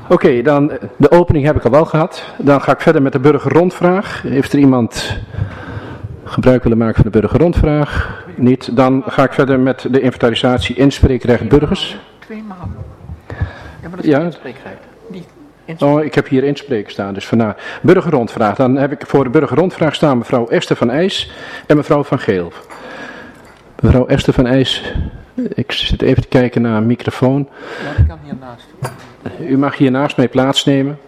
Oké, dan de opening heb ik al wel gehad. Dan ga ik verder met de burgerrondvraag. Heeft er iemand gebruik willen maken van de burgerrondvraag? Niet. Dan ga ik verder met de inventarisatie inspreekrecht burgers. 2 maanden. Ja, maar dat is ja. inspreekrecht. Oh, ik heb hier inspreken staan, dus vandaar. Burgerrondvraag. Dan heb ik voor de burgerrondvraag staan mevrouw Esther van IJs en mevrouw Van Geel. Mevrouw Esther van IJs, ik zit even te kijken naar een microfoon. Ja, ik kan hiernaast. U mag hier naast mij plaatsnemen.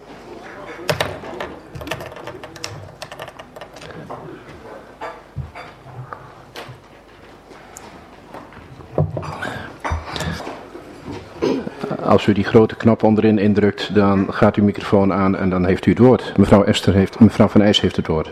Als u die grote knop onderin indrukt, dan gaat uw microfoon aan en dan heeft u het woord. Mevrouw van IJs heeft het woord.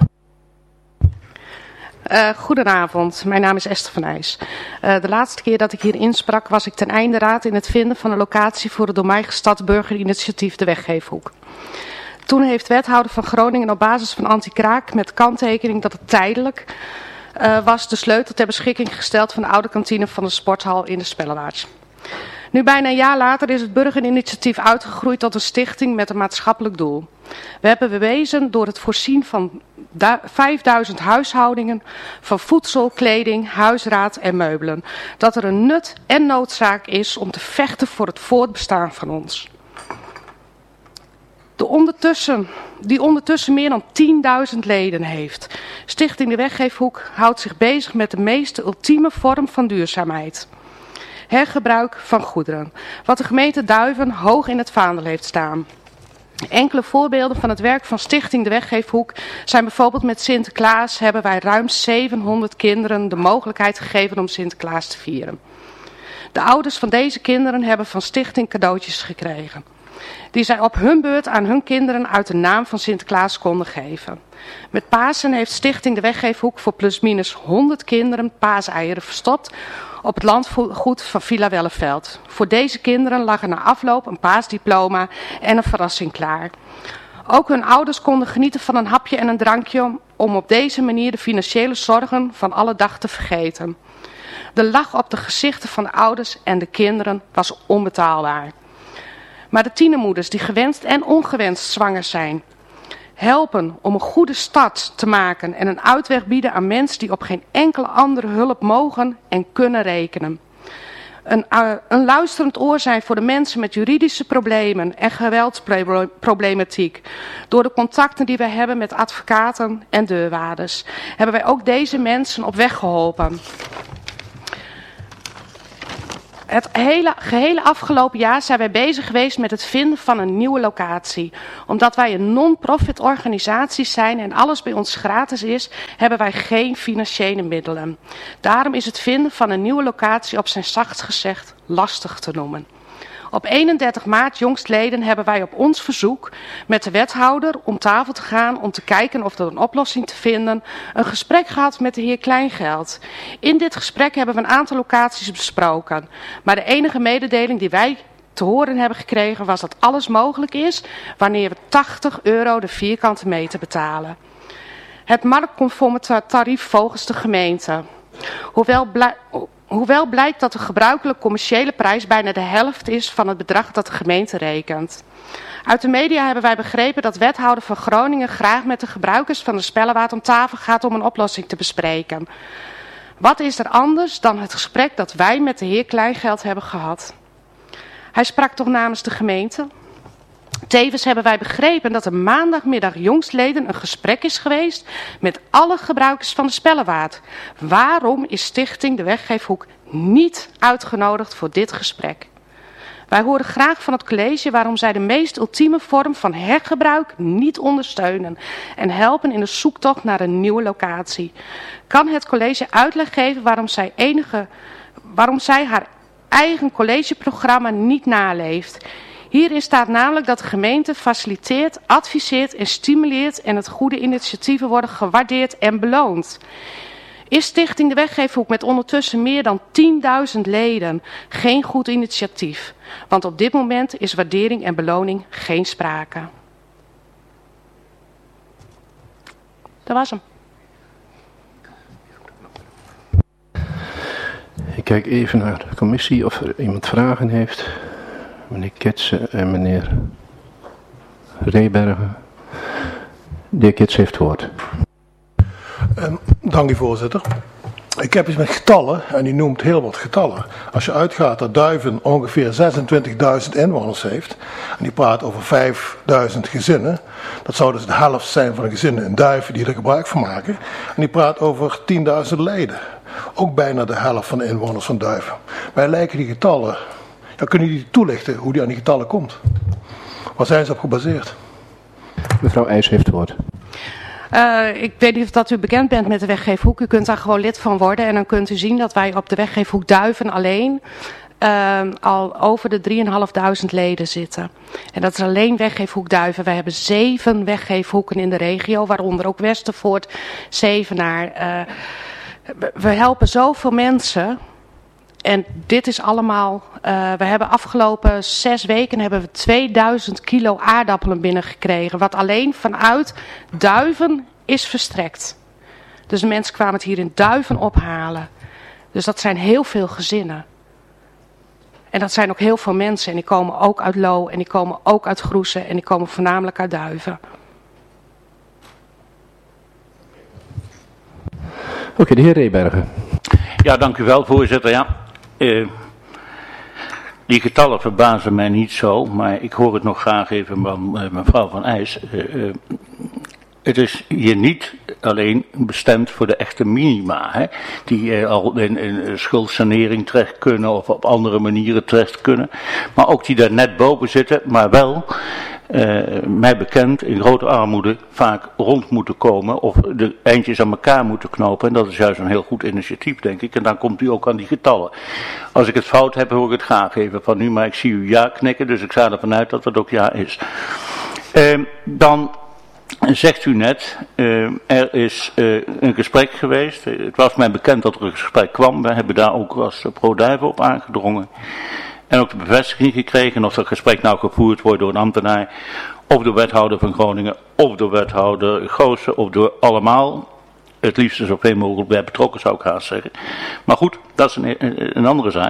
Goedenavond, mijn naam is Esther van IJs. De laatste keer dat ik hier insprak was ik ten einde raad in het vinden van een locatie voor het door mij gestart burgerinitiatief De Weggeefhoek. Toen heeft wethouder van Groningen op basis van anti-kraak met kanttekening dat het tijdelijk was de sleutel ter beschikking gesteld van de oude kantine van de sporthal in de Spellewaards. Nu bijna een jaar later is het burgerinitiatief uitgegroeid tot een stichting met een maatschappelijk doel. We hebben bewezen door het voorzien van 5000 huishoudingen van voedsel, kleding, huisraad en meubelen, dat er een nut en noodzaak is om te vechten voor het voortbestaan van ons. Die ondertussen meer dan 10.000 leden heeft. Stichting De Weggeefhoek houdt zich bezig met de meest ultieme vorm van duurzaamheid. Hergebruik van goederen, wat de gemeente Duiven hoog in het vaandel heeft staan. Enkele voorbeelden van het werk van Stichting De Weggeefhoek zijn bijvoorbeeld met Sinterklaas hebben wij ruim 700 kinderen de mogelijkheid gegeven om Sinterklaas te vieren. De ouders van deze kinderen hebben van Stichting cadeautjes gekregen, die zij op hun beurt aan hun kinderen uit de naam van Sinterklaas konden geven. Met Pasen heeft Stichting De Weggeefhoek voor plusminus 100 kinderen paaseieren verstopt op het landgoed van Villa Welleveld. Voor deze kinderen lag er na afloop een paasdiploma en een verrassing klaar. Ook hun ouders konden genieten van een hapje en een drankje om op deze manier de financiële zorgen van alle dag te vergeten. De lach op de gezichten van de ouders en de kinderen was onbetaalbaar. Maar de tienermoeders die gewenst en ongewenst zwanger zijn, helpen om een goede start te maken en een uitweg bieden aan mensen die op geen enkele andere hulp mogen en kunnen rekenen. Een luisterend oor zijn voor de mensen met juridische problemen en geweldsproblematiek. Door de contacten die wij hebben met advocaten en deurwaarders hebben wij ook deze mensen op weg geholpen. Het gehele afgelopen jaar zijn wij bezig geweest met het vinden van een nieuwe locatie. Omdat wij een non-profit organisatie zijn en alles bij ons gratis is, hebben wij geen financiële middelen. Daarom is het vinden van een nieuwe locatie op zijn zachtst gezegd lastig te noemen. Op 31 maart jongstleden hebben wij op ons verzoek met de wethouder om tafel te gaan om te kijken of er een oplossing te vinden, een gesprek gehad met de heer Kleingeld. In dit gesprek hebben we een aantal locaties besproken, maar de enige mededeling die wij te horen hebben gekregen was dat alles mogelijk is wanneer we €80 de vierkante meter betalen. Het marktconforme tarief volgens de gemeente. Hoewel blijkt dat de gebruikelijke commerciële prijs bijna de helft is van het bedrag dat de gemeente rekent. Uit de media hebben wij begrepen dat wethouder van Groningen graag met de gebruikers van de Spellewaard om tafel gaat om een oplossing te bespreken. Wat is er anders dan het gesprek dat wij met de heer Kleingeld hebben gehad? Hij sprak toch namens de gemeente? Tevens hebben wij begrepen dat er maandagmiddag jongstleden een gesprek is geweest met alle gebruikers van de Spellewaard. Waarom is Stichting De Weggeefhoek niet uitgenodigd voor dit gesprek? Wij horen graag van het college waarom zij de meest ultieme vorm van hergebruik niet ondersteunen en helpen in de zoektocht naar een nieuwe locatie. Kan het college uitleg geven waarom zij haar eigen collegeprogramma niet naleeft? Hierin staat namelijk dat de gemeente faciliteert, adviseert en stimuleert en het goede initiatieven worden gewaardeerd en beloond. Is Stichting De Weggeefhoek met ondertussen meer dan 10.000 leden geen goed initiatief? Want op dit moment is waardering en beloning geen sprake. Dat was hem. Ik kijk even naar de commissie of er iemand vragen heeft. Meneer Ketsen en meneer Reebergen. De heer Kits heeft het woord. Dank u, voorzitter. Ik heb iets met getallen en u noemt heel wat getallen. Als je uitgaat dat Duiven ongeveer 26.000 inwoners heeft en die praat over 5.000 gezinnen, dat zou dus de helft zijn van de gezinnen in Duiven die er gebruik van maken, en die praat over 10.000 leden. Ook bijna de helft van de inwoners van Duiven. Mij lijken die getallen, kunnen jullie toelichten hoe die aan die getallen komt? Waar zijn ze op gebaseerd? Mevrouw IJs heeft het woord. Ik weet niet of dat u bekend bent met de Weggeefhoek. U kunt daar gewoon lid van worden en dan kunt u zien dat wij op de Weggeefhoek Duiven alleen al over de 3.500 leden zitten. En dat is alleen Weggeefhoek Duiven. Wij hebben 7 weggeefhoeken in de regio, waaronder ook Westervoort, Zevenaar. We helpen zoveel mensen. En dit is allemaal, we hebben afgelopen 6 weken hebben we 2000 kilo aardappelen binnengekregen. Wat alleen vanuit Duiven is verstrekt. Dus de mensen kwamen het hier in Duiven ophalen. Dus dat zijn heel veel gezinnen. En dat zijn ook heel veel mensen. En die komen ook uit Loo en die komen ook uit Groesen en die komen voornamelijk uit Duiven. Oké, de heer Reebergen. Ja, dank u wel, voorzitter. Ja. Die getallen verbazen mij niet zo, maar ik hoor het nog graag even van mevrouw Van IJs. Het is hier niet alleen bestemd voor de echte minima, hè, die al in schuldsanering terecht kunnen of op andere manieren terecht kunnen, maar ook die daar net boven zitten, maar wel mij bekend in grote armoede vaak rond moeten komen of de eindjes aan elkaar moeten knopen. En dat is juist een heel goed initiatief, denk ik. En dan komt u ook aan die getallen. Als ik het fout heb, hoor ik het graag even van u, maar ik zie u ja knikken, dus ik ga ervan uit dat het ook ja is. Dan zegt u net, er is een gesprek geweest. Het was mij bekend dat er een gesprek kwam. We hebben daar ook als Pro-Duiven op aangedrongen. En ook de bevestiging gekregen of dat gesprek nou gevoerd wordt door een ambtenaar, of door wethouder van Groningen, of door wethouder Goossen, of door allemaal. Het liefst zoveel mogelijk bij betrokken, zou ik haast zeggen. Maar goed, dat is een andere zaak.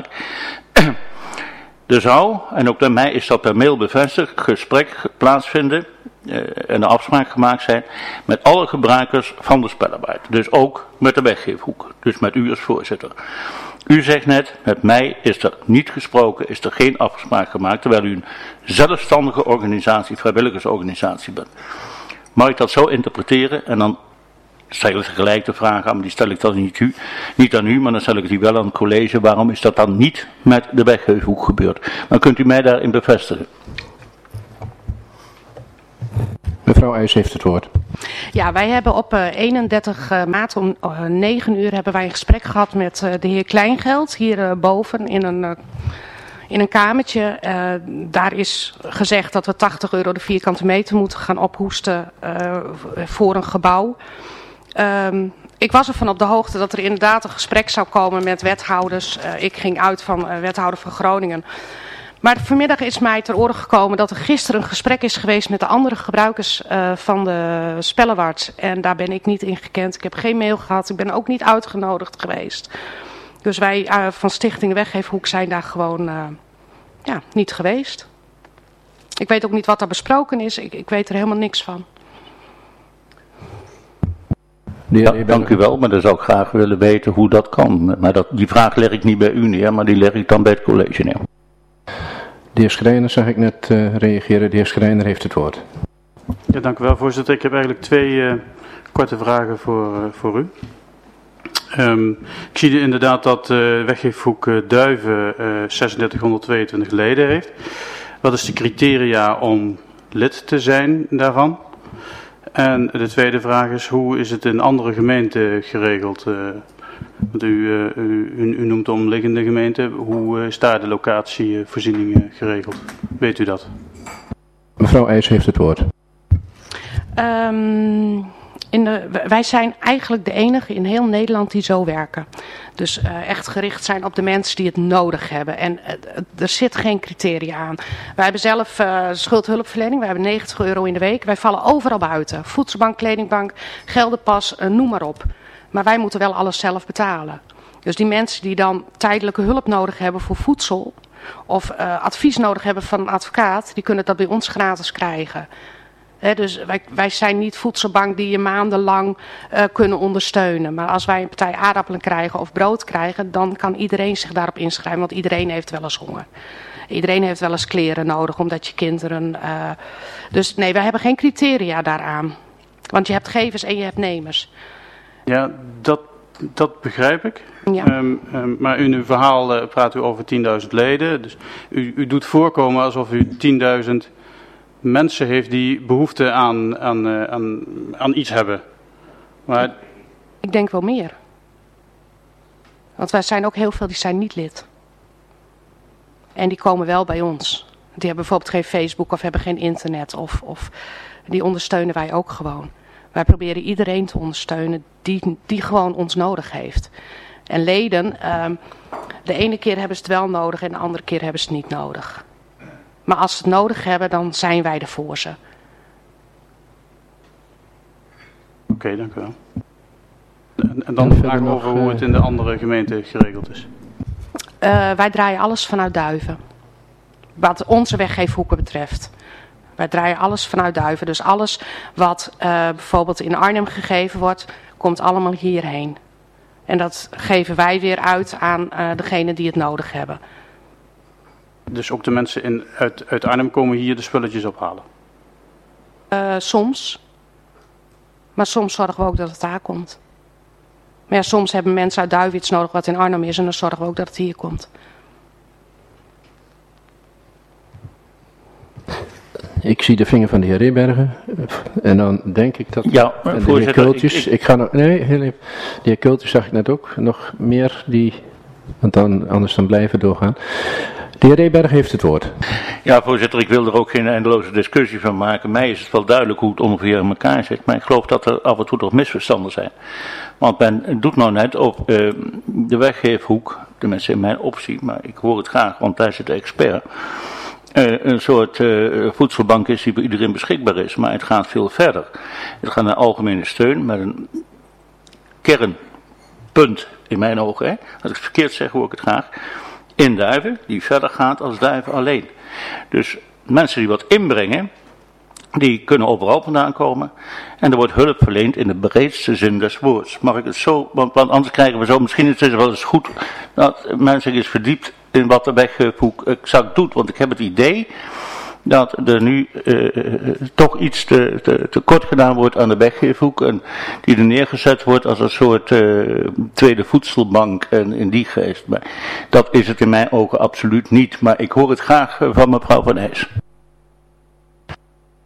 Er zou, en ook bij mij is dat per mail bevestigd, gesprek plaatsvinden en de afspraak gemaakt zijn met alle gebruikers van de spelarbeid. Dus ook met de weggeefhoek, dus met u als voorzitter. U zegt net, met mij is er niet gesproken, is er geen afspraak gemaakt, terwijl u een zelfstandige organisatie, vrijwilligersorganisatie bent. Mag ik dat zo interpreteren? En dan stel ik gelijk de vraag aan, maar die stel ik dan niet aan u, maar dan stel ik die wel aan het college. Waarom is dat dan niet met de weggeefhoek gebeurd? Dan kunt u mij daarin bevestigen. Mevrouw IJs heeft het woord. Ja, wij hebben op 31 maart om 9 uur hebben wij een gesprek gehad met de heer Kleingeld hier boven in een kamertje. Daar is gezegd dat we €80 de vierkante meter moeten gaan ophoesten voor een gebouw. Ik was ervan op de hoogte dat er inderdaad een gesprek zou komen met wethouders. Ik ging uit van wethouder van Groningen. Maar vanmiddag is mij ter oren gekomen dat er gisteren een gesprek is geweest met de andere gebruikers van de Spellewaard. En daar ben ik niet in gekend. Ik heb geen mail gehad. Ik ben ook niet uitgenodigd geweest. Dus wij van Stichting Weggeefhoek zijn daar gewoon niet geweest. Ik weet ook niet wat daar besproken is. Ik weet er helemaal niks van. Ja, dank u wel, maar dan zou ik graag willen weten hoe dat kan. Maar die vraag leg ik niet bij u neer, maar die leg ik dan bij het college neer. De heer Schrijner zag ik net reageren. De heer Schrijner heeft het woord. Ja, dank u wel, voorzitter. Ik heb eigenlijk 2 korte vragen voor u. Ik zie inderdaad dat Weggeefhoek Duiven 3622 leden heeft. Wat is de criteria om lid te zijn daarvan? En de tweede vraag is, hoe is het in andere gemeenten geregeld? Want u noemt de omliggende gemeenten. Hoe is daar de locatievoorziening geregeld? Weet u dat? Mevrouw IJs heeft het woord. Wij zijn eigenlijk de enige in heel Nederland die zo werken. Dus echt gericht zijn op de mensen die het nodig hebben. En er zit geen criteria aan. Wij hebben zelf schuldhulpverlening. Wij hebben €90 in de week. Wij vallen overal buiten. Voedselbank, kledingbank, geldenpas, noem maar op. Maar wij moeten wel alles zelf betalen. Dus die mensen die dan tijdelijke hulp nodig hebben voor voedsel of advies nodig hebben van een advocaat, die kunnen dat bij ons gratis krijgen. Dus wij zijn niet voedselbank die je maandenlang kunnen ondersteunen. Maar als wij een partij aardappelen krijgen of brood krijgen, dan kan iedereen zich daarop inschrijven. Want iedereen heeft wel eens honger. Iedereen heeft wel eens kleren nodig, omdat je kinderen... Dus nee, wij hebben geen criteria daaraan. Want je hebt gevers en je hebt nemers. Ja, dat begrijp ik. Ja. Maar in uw verhaal praat u over 10.000 leden. Dus u doet voorkomen alsof u 10.000 mensen heeft die behoefte aan iets hebben. Maar... Ik denk wel meer. Want wij zijn ook heel veel die zijn niet lid. En die komen wel bij ons. Die hebben bijvoorbeeld geen Facebook of hebben geen internet. Of die ondersteunen wij ook gewoon. Wij proberen iedereen te ondersteunen die gewoon ons nodig heeft. En leden, de ene keer hebben ze het wel nodig en de andere keer hebben ze het niet nodig. Maar als ze het nodig hebben, dan zijn wij er voor ze. Oké, dank u wel. En dan de vraag over hoe het in de andere gemeenten geregeld is. Wij draaien alles vanuit Duiven. Wat onze weggeefhoeken betreft. Wij draaien alles vanuit Duiven. Dus alles wat bijvoorbeeld in Arnhem gegeven wordt, komt allemaal hierheen. En dat geven wij weer uit aan degenen die het nodig hebben. Dus ook de mensen uit Arnhem komen hier de spulletjes ophalen? Soms. Maar soms zorgen we ook dat het daar komt. Maar ja, soms hebben mensen uit Duiven iets nodig wat in Arnhem is en dan zorgen we ook dat het hier komt. Ik zie de vinger van de heer Rebergen. En dan denk ik dat... Ja, en de heer Kultjes. Ik ga nog... Nee, heel even. De heer Kultjes zag ik net ook. Nog meer die... Want anders dan blijven doorgaan. De heer Rebergen heeft het woord. Ja, voorzitter, ik wil er ook geen eindeloze discussie van maken. Mij is het wel duidelijk hoe het ongeveer in elkaar zit. Maar ik geloof dat er af en toe toch misverstanden zijn. Want men doet nou net op de weggeefhoek, tenminste in mijn optie, maar ik hoor het graag, want daar zit de expert, een soort voedselbank is die bij iedereen beschikbaar is. Maar het gaat veel verder. Het gaat naar algemene steun met een kernpunt in mijn ogen. Als ik het verkeerd zeg, hoor ik het graag. In Duiven, die verder gaat als Duiven alleen. Dus mensen die wat inbrengen, die kunnen overal vandaan komen. En er wordt hulp verleend in de breedste zin des woords. Mag ik het zo, want anders krijgen we zo, misschien is het wel eens goed dat men zich eens verdiept in wat de weggeefhoek exact doet. Want ik heb het idee dat er nu toch iets te kort gedaan wordt aan de weggeefhoek. En die er neergezet wordt als een soort tweede voedselbank en in die geest. Maar dat is het in mijn ogen absoluut niet. Maar ik hoor het graag van mevrouw Van Eijs.